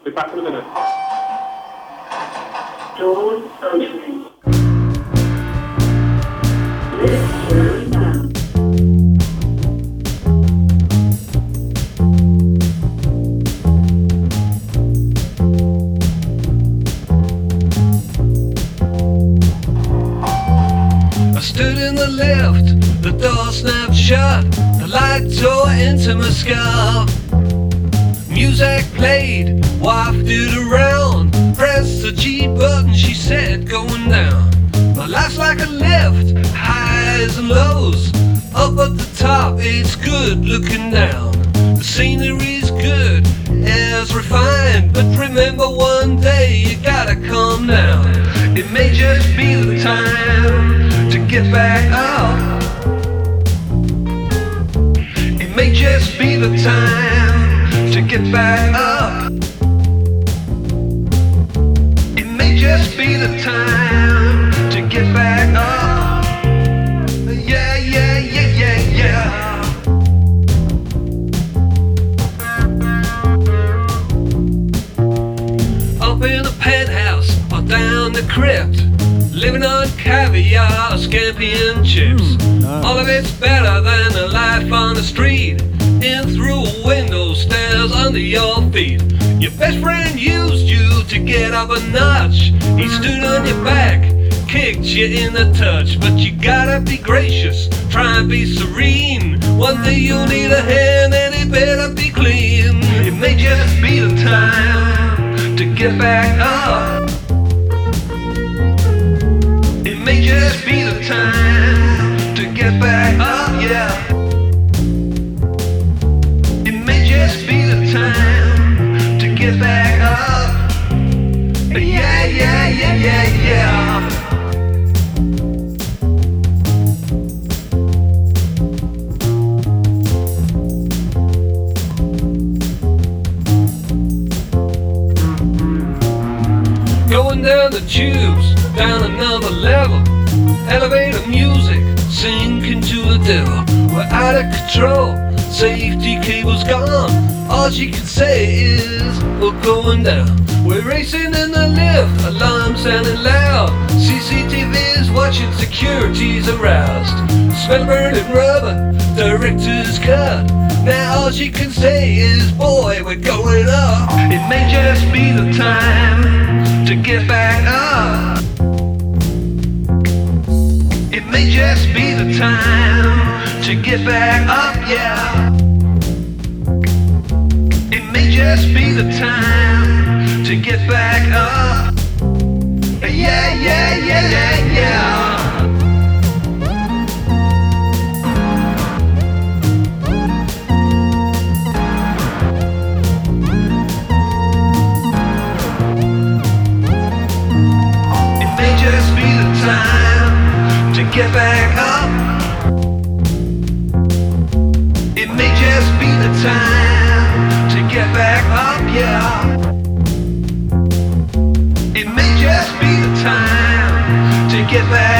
Be back in a minute. Doors opening. Lift slowing down. I stood in the lift, the door snapped shut, the light tore into my skull. Music played, wafted around, pressed the G button, she said, going down. My life's like a lift, highs and lows. Up at the top, it's good looking down. The scenery's good, air's refined, but remember one day you gotta calm down. It may just be the time to get back up. It may just be the time to get back up. It may just be the time to get back up. Yeah, yeah, yeah, yeah, yeah. Up in a penthouse or down the crypt, living on caviar, scampi and chips. All of it's better than a life on the street. In through a window, stairs under your feet. Your best friend used you to get up a notch. He stood on your back, kicked you in the touch. But you gotta be gracious, try and be serene. One day you'll need a hand and it better be clean. It may just be the time to get back up. It may just be the time to get back up, yeah. It may just be the time to get back up. Yeah, yeah, yeah, yeah, yeah. Going down the tubes, down another level. Elevator music, sinking to the devil. We're out of control, safety cable's gone. All she can say is, we're going down. We're racing in the lift, alarm sounding loud. CCTV's watching, security's aroused. Smell burning rubber, director's cut. Now all she can say is, boy, we're going up. It may just be the time to get back up. It may just be the time to get back up, yeah. It may just be the time to get back up. Yeah, yeah, yeah, yeah, yeah. Just be the time to get back up. It may just be the time to get back up, yeah. It may just be the time to get back